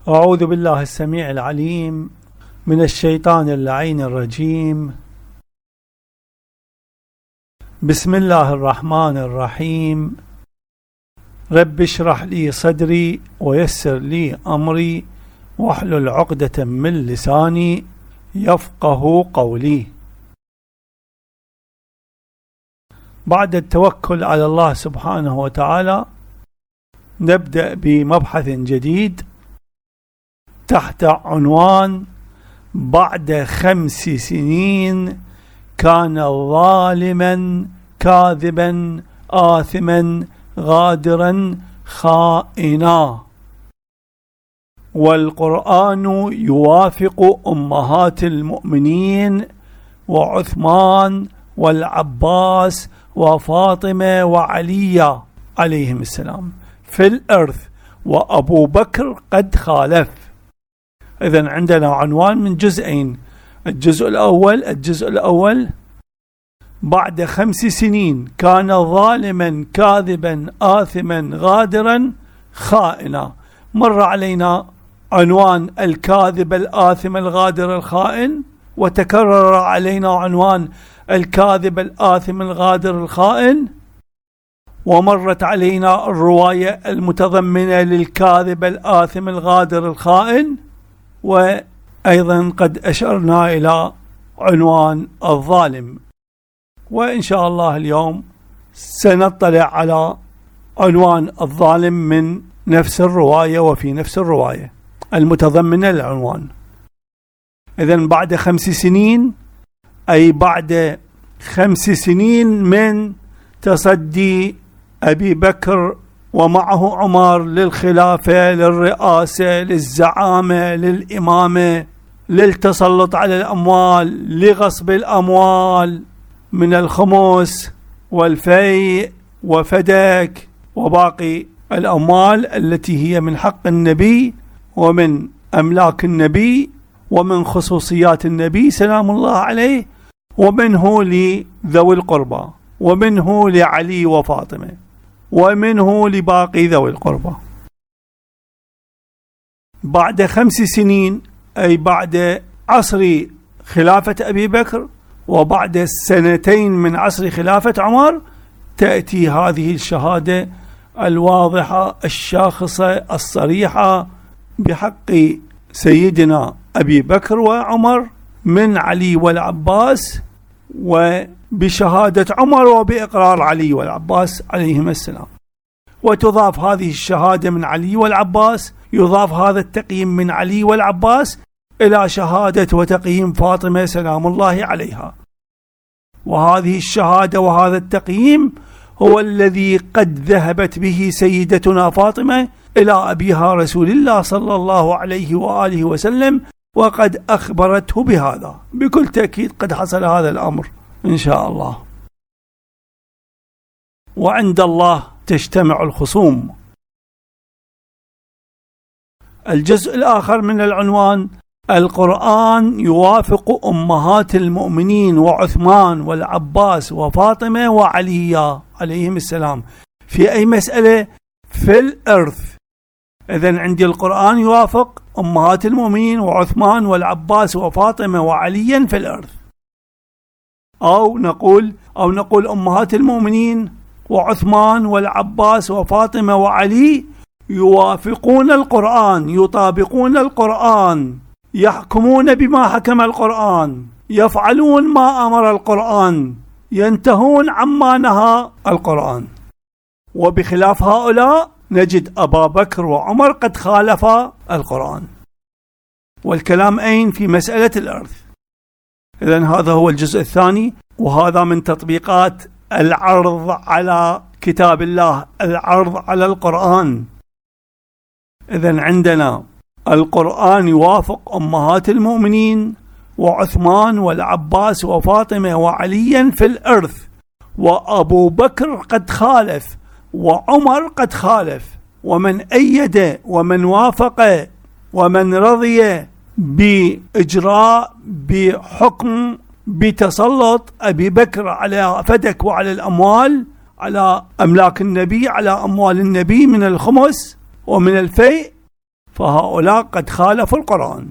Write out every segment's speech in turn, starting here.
أعوذ بالله السميع العليم من الشيطان اللعين الرجيم. بسم الله الرحمن الرحيم. رب اشرح لي صدري ويسر لي أمري واحلل عقدة من لساني يفقه قولي. بعد التوكل على الله سبحانه وتعالى نبدأ بمبحث جديد تحت عنوان: بعد 5 سنين كان ظالما كاذبا آثما غادرا خائنا، والقرآن يوافق أمهات المؤمنين وعثمان والعباس وفاطمة وعلي عليهم السلام في الإرث، وأبو بكر قد خالف. إذن عندنا عنوان من جزئين. الجزء الأول بعد 5 سنين كان ظالما كاذبا آثما غادرا خائنا. مر علينا عنوان الكاذب الآثم الغادر الخائن، وتكرر علينا عنوان الكاذب الآثم الغادر الخائن، ومرت علينا الرواية المتضمنة للكاذب الآثم الغادر الخائن، وأيضا قد أشرنا إلى عنوان الظالم. وإن شاء الله اليوم سنطلع على عنوان الظالم من نفس الرواية وفي نفس الرواية المتضمنة للعنوان. إذن بعد 5 سنين أي بعد 5 سنين من تصدي أبي بكر ومعه عمر للخلافة، للرئاسة، للزعامة، للإمامة، للتسلط على الأموال، لغصب الأموال من الخمس والفيء وفدك وباقي الأموال التي هي من حق النبي ومن أملاك النبي ومن خصوصيات النبي سلام الله عليه، ومنه لذوي القربى، ومنه لعلي وفاطمة، ومنه لباقي ذوي القربى. بعد 5 سنين أي بعد عصر خلافة أبي بكر وبعد 2 من عصر خلافة عمر تأتي هذه الشهادة الواضحة الشاخصة الصريحة بحق سيدنا أبي بكر وعمر من علي والعباس، وبشهادة عمر وبإقرار علي والعباس عليهم السلام. وتضاف هذه الشهادة من علي والعباس، يضاف هذا التقييم من علي والعباس إلى شهادة وتقييم فاطمة سلام الله عليها. وهذه الشهادة وهذا التقييم هو الذي قد ذهبت به سيدتنا فاطمة إلى أبيها رسول الله صلى الله عليه وآله وسلم، وقد أخبرته بهذا. بكل تأكيد قد حصل هذا الأمر إن شاء الله. وعند الله تجتمع الخصوم. الجزء الآخر من العنوان: القرآن يوافق أمهات المؤمنين وعثمان والعباس وفاطمة وعلي عليهم السلام في أي مسألة؟ في الإرث. إذن عندي القرآن يوافق أمهات المؤمنين وعثمان والعباس وفاطمة وعليا في الإرث، أو نقول أمهات المؤمنين وعثمان والعباس وفاطمة وعلي يوافقون القرآن، يطابقون القرآن، يحكمون بما حكم القرآن، يفعلون ما أمر القرآن، ينتهون عما نهى القرآن. وبخلاف هؤلاء نجد أبا بكر وعمر قد خالفا القرآن. والكلام أين؟ في مسألة الإرث. إذن هذا هو الجزء الثاني، وهذا من تطبيقات العرض على كتاب الله، العرض على القرآن. إذن عندنا القرآن يوافق أمهات المؤمنين وعثمان والعباس وفاطمة وعليا في الإرث، وأبو بكر قد خالف وعمر قد خالف، ومن أيد ومن وافق ومن رضي بإجراء بحكم بتسلط أبي بكر على فدك وعلى الأموال، على أملاك النبي، على أموال النبي من الخمس ومن الفيء، فهؤلاء قد خالفوا القرآن.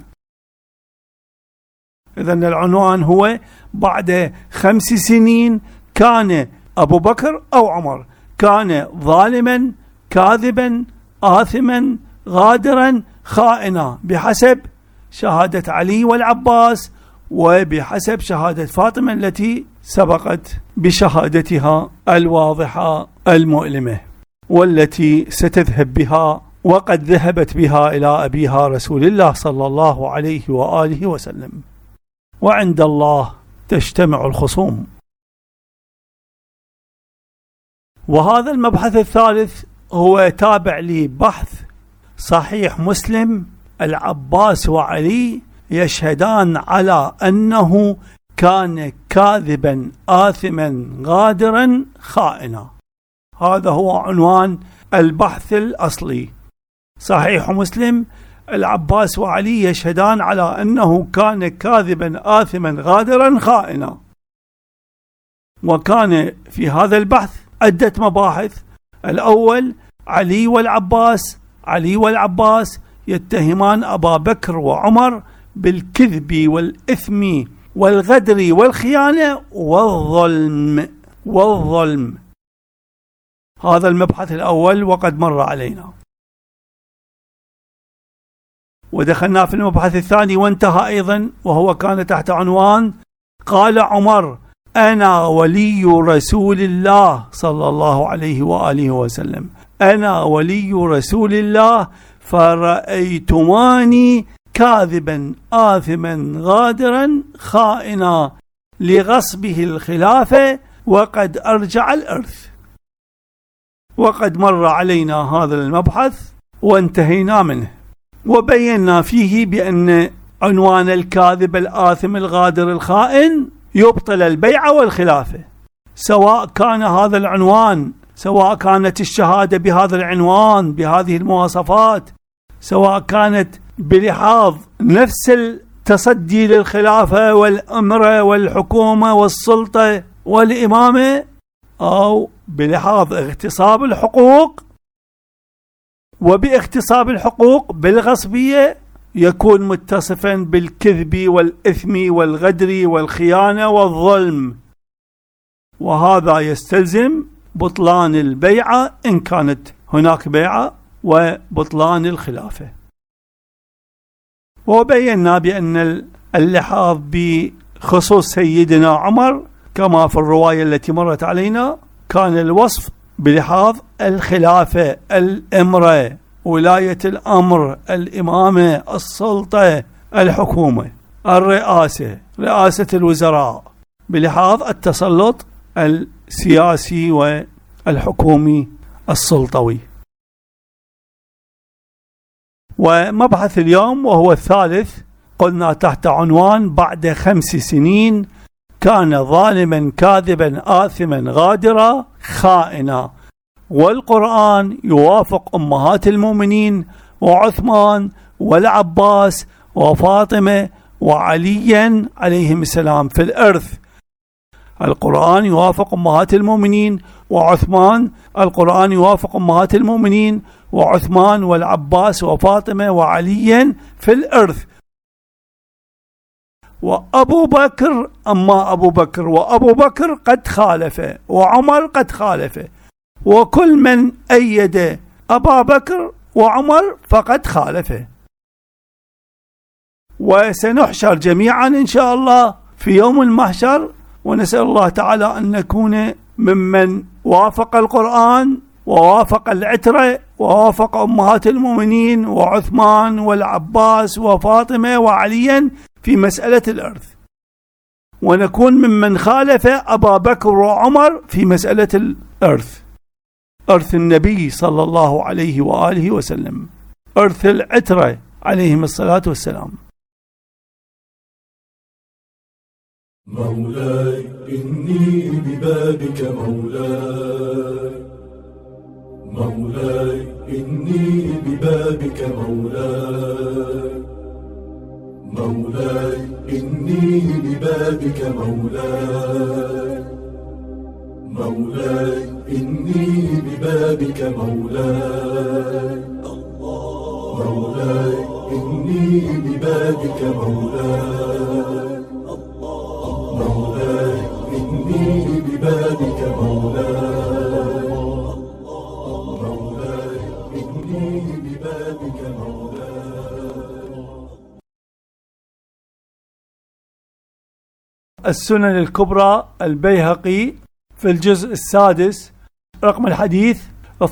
إذن العنوان هو بعد 5 سنين كان أبو بكر أو عمر كان ظالما كاذبا آثما غادرا خائنا بحسب شهادة علي والعباس وبحسب شهادة فاطمة التي سبقت بشهادتها الواضحة المؤلمة، والتي ستذهب بها وقد ذهبت بها إلى أبيها رسول الله صلى الله عليه وآله وسلم. وعند الله تجتمع الخصوم. وهذا المبحث الثالث هو تابع لبحث صحيح مسلم. العباس وعلي يشهدان على أنه كان كاذبا آثما غادرا خائنا. هذا هو عنوان البحث الأصلي. صحيح مسلم: العباس وعلي يشهدان على أنه كان كاذبا آثما غادرا خائنا. وكان في هذا البحث عدة مباحث. الأول: علي والعباس يتهمان أبا بكر وعمر بالكذب والإثم والغدر والخيانة والظلم. هذا المبحث الأول وقد مر علينا. ودخلنا في المبحث الثاني وانتهى أيضا، وهو كان تحت عنوان: قال عمر: أنا ولي رسول الله صلى الله عليه وآله وسلم، أنا ولي رسول الله، فرأيتماني كاذبا آثما غادرا خائنا لغصبه الخلافة وقد أرجع الإرث. وقد مر علينا هذا المبحث وانتهينا منه، وبينا فيه بأن عنوان الكاذب الآثم الغادر الخائن يبطل البيعة والخلافة، سواء كان هذا العنوان، سواء كانت الشهادة بهذا العنوان بهذه المواصفات، سواء كانت بلحاظ نفس التصدي للخلافة والأمرة والحكومة والسلطة والإمامة، أو بلحاظ اغتصاب الحقوق. وباغتصاب الحقوق بالغصبية يكون متصفا بالكذب والإثم والغدر والخيانة والظلم، وهذا يستلزم بطلان البيعة إن كانت هناك بيعة، وبطلان الخلافة. وبينا بأن اللحاظ بخصوص سيدنا عمر كما في الرواية التي مرت علينا كان الوصف بلحاظ الخلافة، الإمرة، ولاية الأمر، الإمامة، السلطة، الحكومة، الرئاسة، رئاسة الوزراء، بلحاظ التسلط السياسي والحكومي السلطوي. ومبحث اليوم وهو الثالث قلنا تحت عنوان: بعد 5 سنين كان ظالما كاذبا آثما غادرا خائنا. والقرآن يوافق أمهات المؤمنين وعثمان والعباس وفاطمة وعليا عليهم السلام في الإرث. القرآن يوافق أمهات المؤمنين وعثمان، القرآن يوافق أمهات المؤمنين وعثمان والعباس وفاطمة وعليا في الإرث. وأبو بكر، أما أبو بكر وأبو بكر قد خالف، وعمر قد خالف، وكل من أيد أبا بكر وعمر فقد خالف. وسنحشر جميعا إن شاء الله في يوم المحشر، ونسأل الله تعالى أن نكون ممن وافق القرآن ووافق العترة ووافق أمهات المؤمنين وعثمان والعباس وفاطمة وعليا في مسألة الإرث، ونكون ممن خالف أبا بكر وعمر في مسألة الإرث، إرث النبي صلى الله عليه وآله وسلم، إرث العترة عليهم الصلاة والسلام. مولاي إني ببابك مولاي، مولاي إني ببابك مولاي، مولاي إني ببابك مولاي، مولاي إني ببابك مولاي. الله مولاي إني ببابك مولاي، مولاي إني ببابك مولاي، مولاي إني ببابك مولاي. السنن الكبرى البيهقي في الجزء السادس رقم الحديث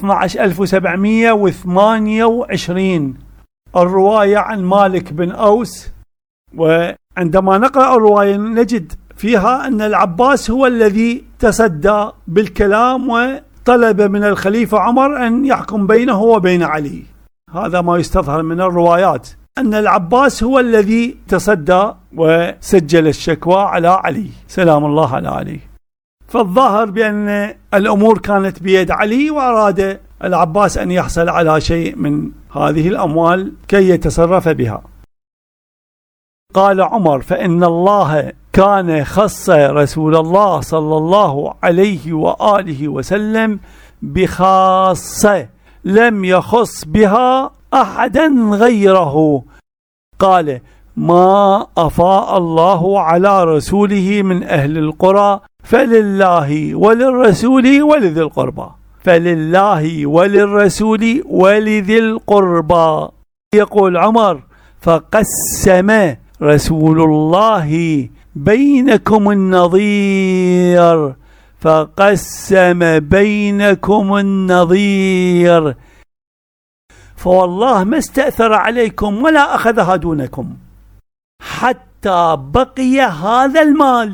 12728، الرواية عن مالك بن أوس. وعندما نقرأ الرواية نجد فيها أن العباس هو الذي تصدى بالكلام وطلب من الخليفة عمر أن يحكم بينه وبين علي. هذا ما يستظهر من الروايات، أن العباس هو الذي تصدى وسجل الشكوى على علي سلام الله على علي. فالظاهر بأن الأمور كانت بيد علي، وأراد العباس أن يحصل على شيء من هذه الأموال كي يتصرف بها. قال عمر: فإن الله كان خص رسول الله صلى الله عليه وآله وسلم بخاصة لم يخص بها أحدا غيره. قال: ما أفاء الله على رسوله من أهل القرى فلله وللرسول ولذي القربى، فلله وللرسول ولذي القربى. يقول عمر: فقسم رسول الله بينكم النظير، فقسم بينكم النظير، فوالله ما استأثر عليكم ولا أخذها دونكم حتى بقي هذا المال.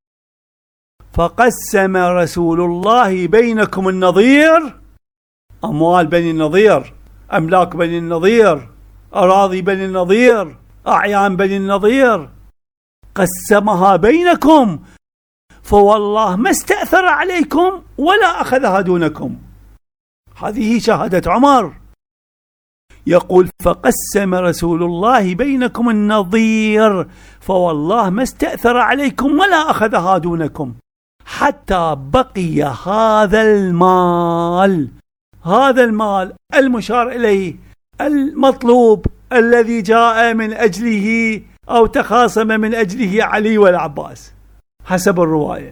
فقسم رسول الله بينكم النظير، أموال بني النظير، أملاك بني النظير، أراضي بني النظير، أعيان بني النظير، قسمها بينكم، فوالله ما استأثر عليكم ولا أخذها دونكم. هذه شهادة عمر. يقول: فقسم رسول الله بينكم النظير، فوالله ما استأثر عليكم ولا أخذها دونكم حتى بقي هذا المال. هذا المال المشار إليه، المطلوب الذي جاء من أجله أو تخاصم من أجله علي والعباس حسب الرواية.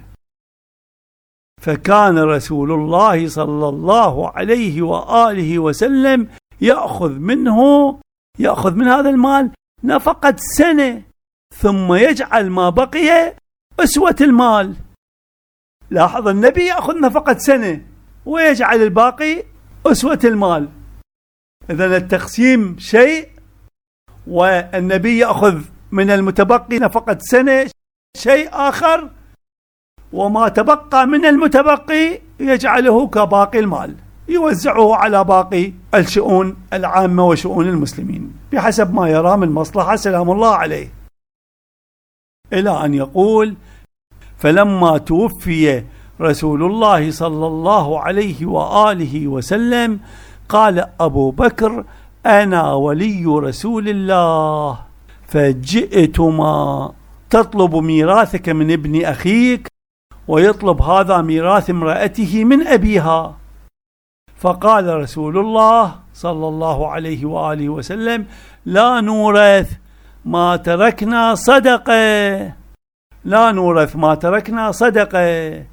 فكان رسول الله صلى الله عليه وآله وسلم يأخذ من هذا المال نفقة سنة، ثم يجعل ما بقي أسوة المال. لاحظ، النبي يأخذ نفقة سنة ويجعل الباقي أسوة المال. إذن التقسيم شيء، والنبي يأخذ من المتبقي نفقة سنة شيء آخر، وما تبقى من المتبقي يجعله كباقي المال، يوزعه على باقي الشؤون العامة وشؤون المسلمين بحسب ما يرى من مصلحة سلام الله عليه. إلى أن يقول: فلما توفي رسول الله صلى الله عليه وآله وسلم قال أبو بكر: أنا ولي رسول الله، فجئتما تطلب ميراثك من ابن أخيك، ويطلب هذا ميراث امرأته من أبيها. فقال رسول الله صلى الله عليه وآله وسلم: لا نورث ما تركنا صدقة، لا نورث ما تركنا صدقة.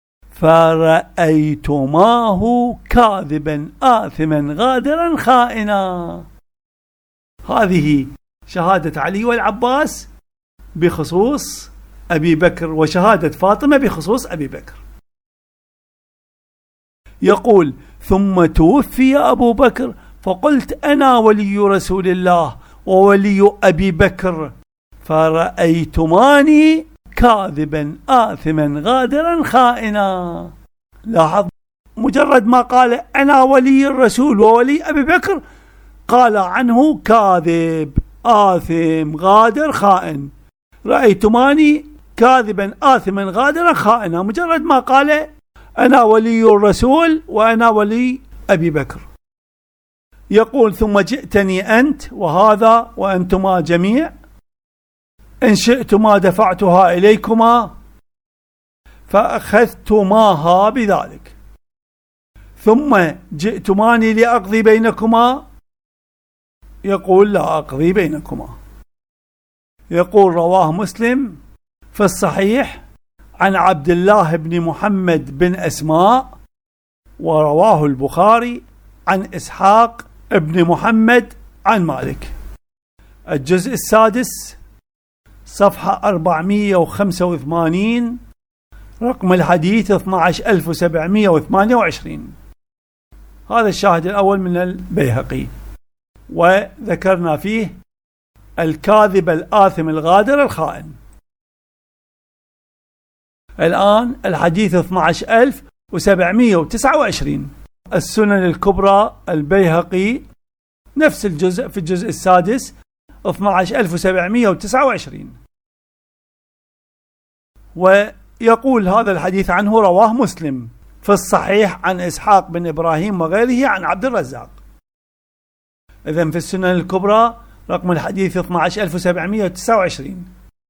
فرأيتماه كاذبا آثما غادرا خائنا. هذه شهادة علي والعباس بخصوص أبي بكر، وشهادة فاطمة بخصوص أبي بكر. يقول: ثم توفي أبو بكر، فقلت أنا ولي رسول الله وولي أبي بكر، فرأيتماني كاذبا آثما غادرا خائنا. لاحظ، مجرد ما قال أنا ولي الرسول وولي أبي بكر قال عنه كاذب آثم غادر خائن. رأيتماني كاذبا آثما غادرا خائنا، مجرد ما قال أنا ولي الرسول وأنا ولي أبي بكر. يقول: ثم جئتني أنت وهذا وأنتما جميع، إن شئتما دفعتها إليكما فأخذتماها بذلك، ثم جئتماني لأقضي بينكما، يقول لا أقضي بينكما. يقول رواه مسلم في الصحيح عن عبد الله بن محمد بن أسماء، ورواه البخاري عن إسحاق بن محمد عن مالك. الجزء السادس صفحة 485، رقم الحديث 12728. هذا الشاهد الأول من البيهقي، وذكرنا فيه الكاذب الآثم الغادر الخائن. الآن الحديث 12729، السنن الكبرى البيهقي، نفس الجزء في الجزء السادس 12729. ويقول هذا الحديث عنه رواه مسلم في الصحيح عن إسحاق بن إبراهيم وغيره عن عبد الرزاق. إذن في السنن الكبرى رقم الحديث 12729.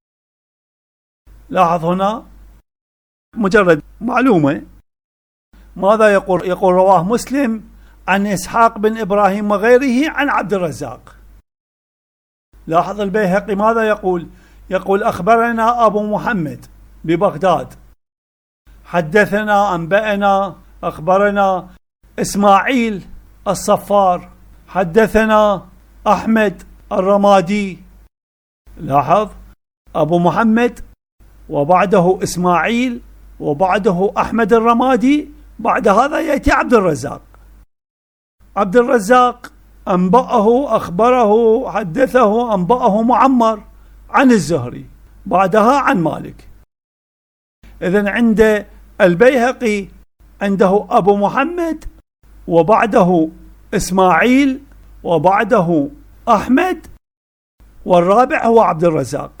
لاحظ هنا مجرد معلومة، ماذا يقول؟ يقول رواه مسلم عن إسحاق بن إبراهيم وغيره عن عبد الرزاق. لاحظ البيهقي ماذا يقول؟ يقول أخبرنا أبو محمد ببغداد، حدثنا أنبأنا أخبرنا إسماعيل الصفار، حدثنا أحمد الرمادي. لاحظ أبو محمد وبعده إسماعيل وبعده أحمد الرمادي، بعد هذا يأتي عبد الرزاق. عبد الرزاق أنبأه أخبره حدثه أنبأه معمر عن الزهري، بعدها عن مالك. إذن عند البيهقي عنده أبو محمد وبعده إسماعيل وبعده أحمد، والرابع هو عبد الرزاق.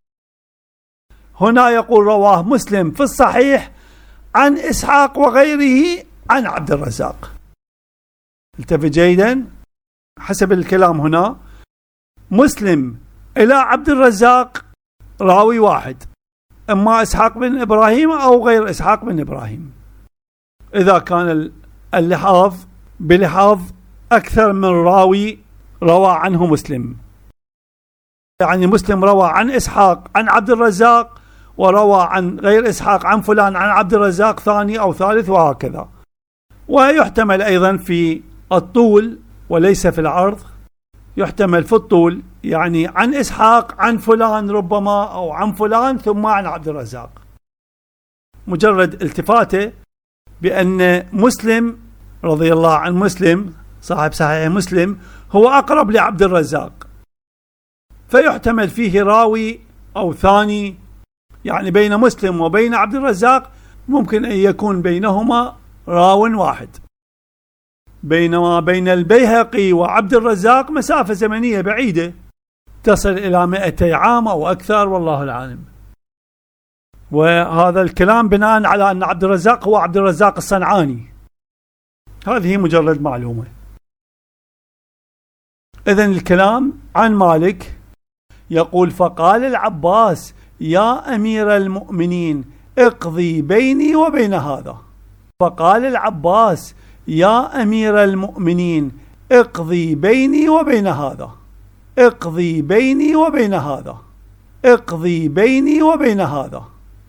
هنا يقول رواه مسلم في الصحيح عن إسحاق وغيره عن عبد الرزاق. التفت جيدا حسب الكلام هنا، مسلم إلى عبد الرزاق راوي واحد، إما إسحاق بن إبراهيم أو غير إسحاق بن إبراهيم، إذا كان اللحاظ بلحاظ أكثر من راوي روى عنه مسلم، يعني مسلم روى عن إسحاق عن عبد الرزاق، وروى عن غير إسحاق عن فلان عن عبد الرزاق ثاني أو ثالث، وهكذا. ويحتمل أيضا في الطول وليس في العرض، يحتمل في الطول، يعني عن إسحاق عن فلان ربما، أو عن فلان ثم عن عبد الرزاق. مجرد التفاته بأن مسلم رضي الله عن مسلم صاحب صحيح مسلم هو أقرب لعبد الرزاق، فيحتمل فيه راوي أو ثاني، يعني بين مسلم وبين عبد الرزاق ممكن أن يكون بينهما راو واحد، بينما بين البيهقي وعبد الرزاق مسافة زمنية بعيدة تصل إلى 200 عام أو أكثر، والله العالم. وهذا الكلام بناء على أن عبد الرزاق هو عبد الرزاق الصنعاني. هذه مجرد معلومة. إذن الكلام عن مالك يقول فقال العباس يا أمير المؤمنين اقضي بيني وبين هذا. فقال العباس يا أمير المؤمنين اقضي بيني وبين هذا، اقضي بيني وبين هذا، اقضي بيني وبين هذا.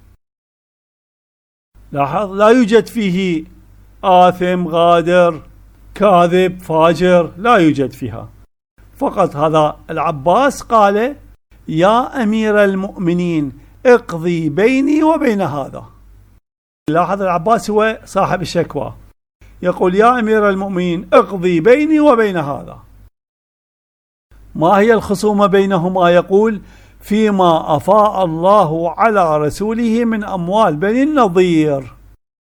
لاحظ لا يوجد فيه آثم غادر كاذب فاجر، لا يوجد فيها، فقط هذا العباس قال يا أمير المؤمنين اقضي بيني وبين هذا. لاحظ العباس هو صاحب الشكوى، يقول يا أمير المؤمنين اقضي بيني وبين هذا. ما هي الخصومة بينهما؟ يقول فيما أفاء الله على رسوله من أموال بني النضير.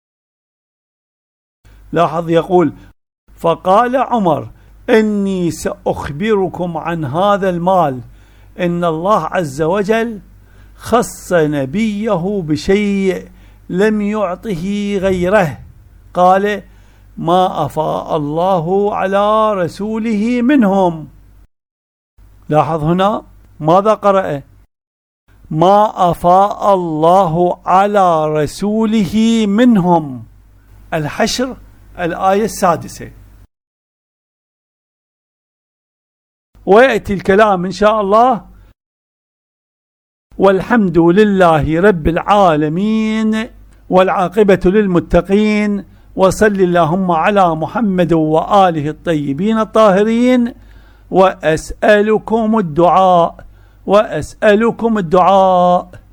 لاحظ يقول فقال عمر إني سأخبركم عن هذا المال، إن الله عز وجل خص نبيه بشيء لم يعطه غيره، قال ما أفاء الله على رسوله منهم. لاحظ هنا ماذا قرأ؟ ما أفاء الله على رسوله منهم، الحشر الآية 6. ويأتي الكلام إن شاء الله. والحمد لله رب العالمين والعاقبة للمتقين، وصل اللهم على محمد وآله الطيبين الطاهرين. وأسألكم الدعاء